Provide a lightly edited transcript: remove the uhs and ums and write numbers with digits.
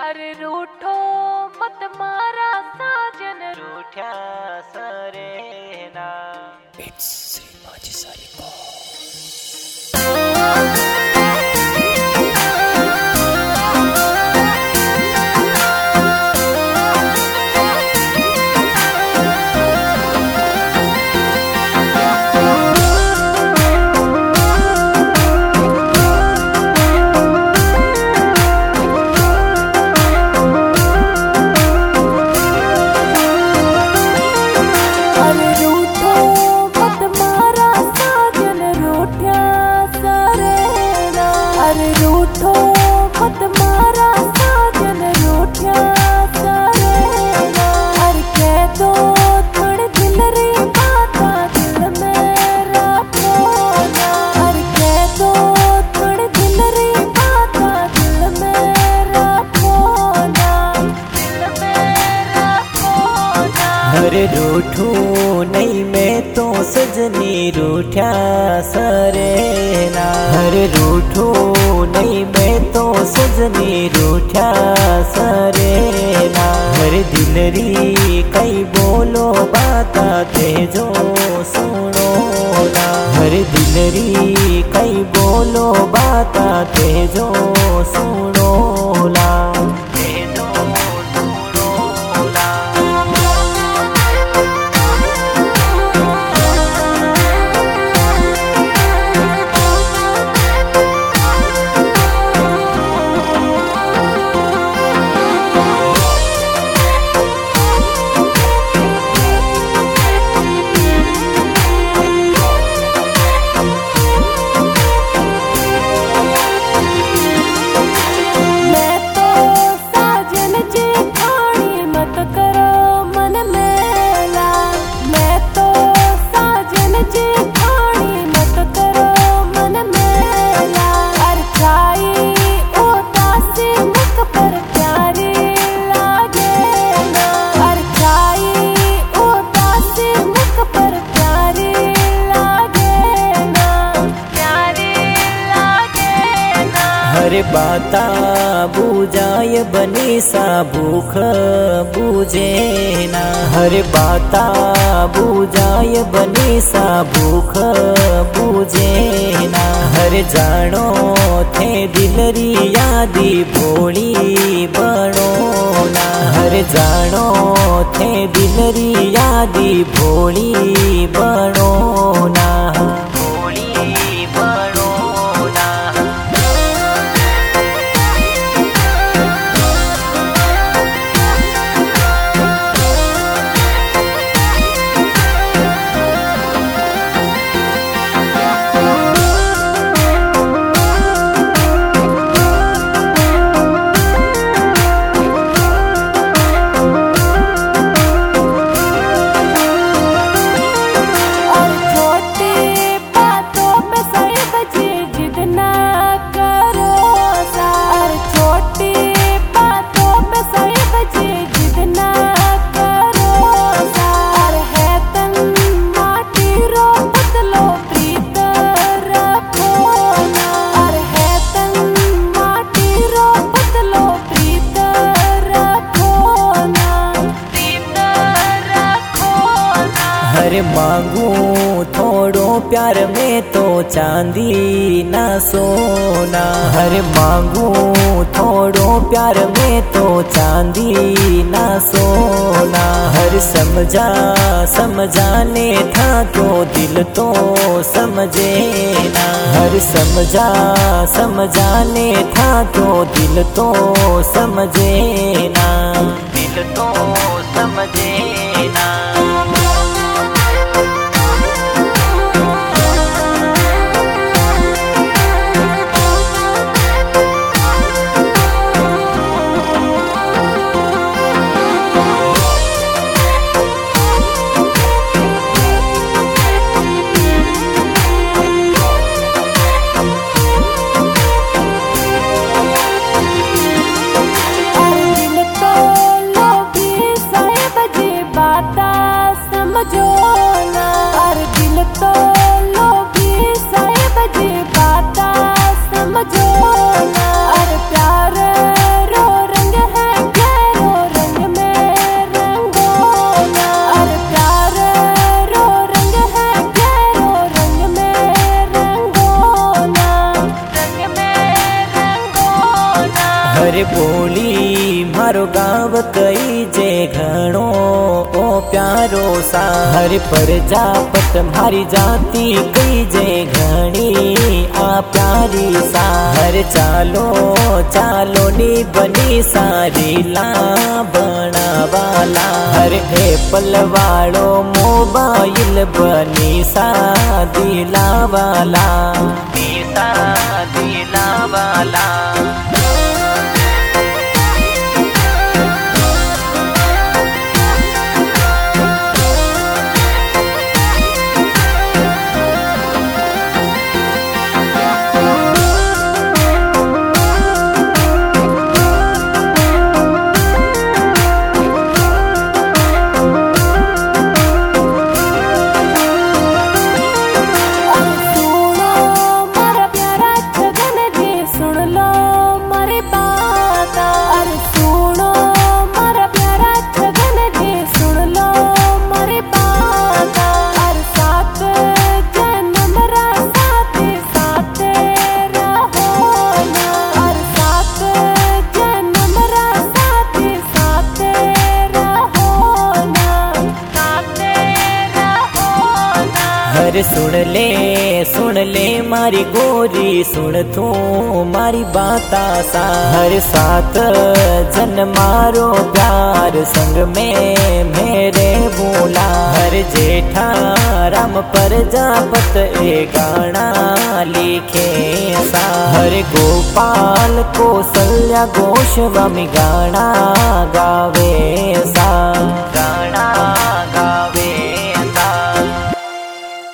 अरे रूठो मत मारा साजन रूठा सरे ना। It's Sri Maji Sariko. अरे रूठू नहीं मैं तो सजनी रूठा सरे ना। अरे रूठू नहीं मैं तो सजनी रूठा सरे ना। अरे दिलरी कई बोलो बाता तेजो सुनो ना। अरे दिलरी कई बोलो बाता तेजो सुनो ना। अरे बाता बुझाय बनी सा भूख बुझे ना। हरे बाता बुझाय बनी सा भूख बुझे ना। हरे जानो थे दिलरी यादी भोली बनो ना। हरे जानो थे दिलरी यादी भोली बनो ना। अरे मांगू थोड़ो प्यार में तो चांदी ना सोना। अरे मांगू थोड़ो प्यार में तो चांदी ना सोना। हर समझाने था तो दिल तो समझे ना। हर समझाने था तो दिल तो समझे ना। दिल तो समझे ना। हर बोली मारो गाव कई जे घणो ओ प्यारो सा हर प्रजापत मारी जाति कई जे घणी आ प्यारी सा हर चालो चालो नी बनी सारी ला बनावाला हर एप्पल वालो मोबाइल बनी सा दिलावाला दिलावाला हर सुन ले मारी गोरी सुन तू मारी बाता सा हर साथ जन मारो प्यार संग में मेरे बोला हर जेठा राम प्रजापत ए गाना लिखे सा हर गोपाल कौशल्या गोस्वामी गाना गावे सा